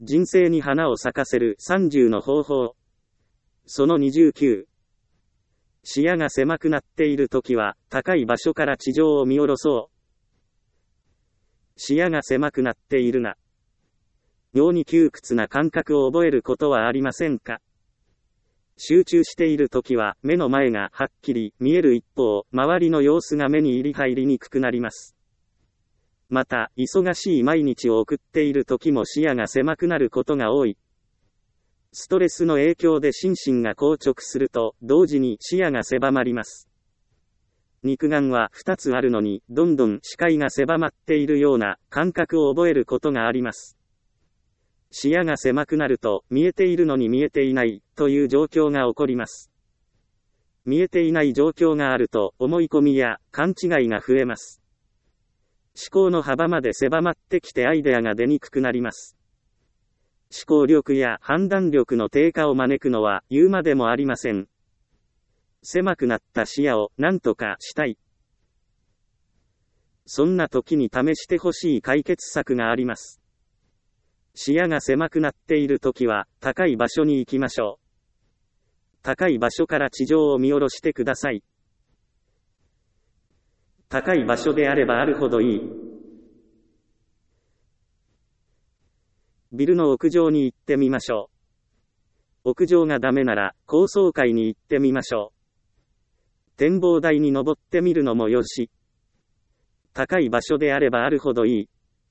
人生に花を咲かせる30の方法。その29。視野が狭くなっているときは、高い場所から地上を見下ろそう。視野が狭くなっているな。妙に窮屈な感覚を覚えることはありませんか？集中しているときは、目の前がはっきり見える一方、周りの様子が目に入りにくくなります。また、忙しい毎日を送っているときも視野が狭くなることが多い。ストレスの影響で心身が硬直すると、同時に視野が狭まります。肉眼は2つあるのに、どんどん視界が狭まっているような感覚を覚えることがあります。視野が狭くなると、見えているのに見えていないという状況が起こります。見えていない状況があると、思い込みや勘違いが増えます。思考の幅まで狭まってきてアイデアが出にくくなります。思考力や判断力の低下を招くのは言うまでもありません。狭くなった視野を何とかしたい。そんな時に試してほしい解決策があります。視野が狭くなっているときは、高い場所に行きましょう。高い場所から地上を見下ろしてください。高い場所であればあるほどいい。ビルの屋上に行ってみましょう。屋上がダメなら、高層階に行ってみましょう。展望台に登ってみるのもよし。高い場所であればあるほどいい。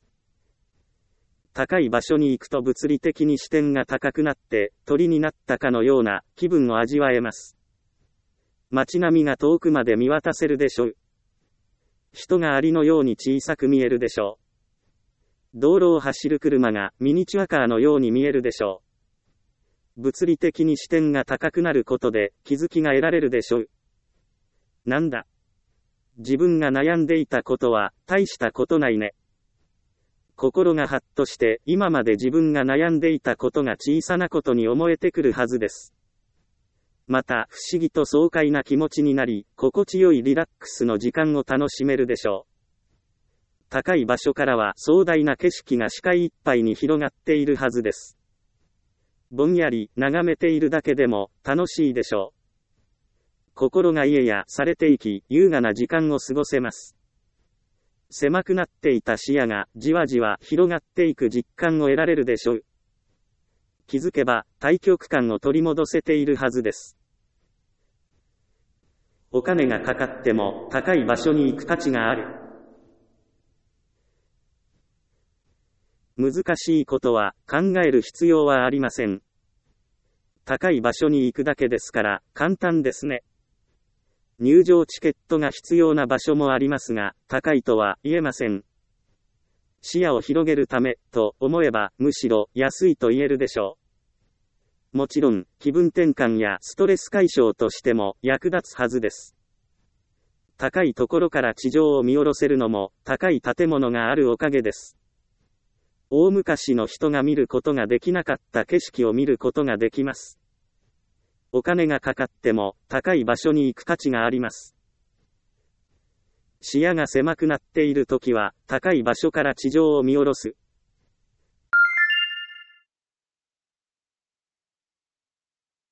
高い場所に行くと物理的に視点が高くなって、鳥になったかのような気分を味わえます。街並みが遠くまで見渡せるでしょう。人がアリのように小さく見えるでしょう。道路を走る車がミニチュアカーのように見えるでしょう。物理的に視点が高くなることで気づきが得られるでしょう。なんだ。自分が悩んでいたことは大したことないね。心がハッとして今まで自分が悩んでいたことが小さなことに思えてくるはずです。また不思議と爽快な気持ちになり、心地よいリラックスの時間を楽しめるでしょう。高い場所からは壮大な景色が視界いっぱいに広がっているはずです。ぼんやり眺めているだけでも楽しいでしょう。心が癒やされていき、優雅な時間を過ごせます。狭くなっていた視野がじわじわ広がっていく実感を得られるでしょう。気づけば大局観を取り戻せているはずです。お金がかかっても高い場所に行く価値がある。難しいことは考える必要はありません。高い場所に行くだけですから簡単ですね。入場チケットが必要な場所もありますが、高いとは言えません。視野を広げるためと思えば、むしろ安いと言えるでしょう。もちろん、気分転換やストレス解消としても役立つはずです。高いところから地上を見下ろせるのも、高い建物があるおかげです。大昔の人が見ることができなかった景色を見ることができます。お金がかかっても高い場所に行く価値があります。視野が狭くなっているときは高い場所から地上を見下ろす。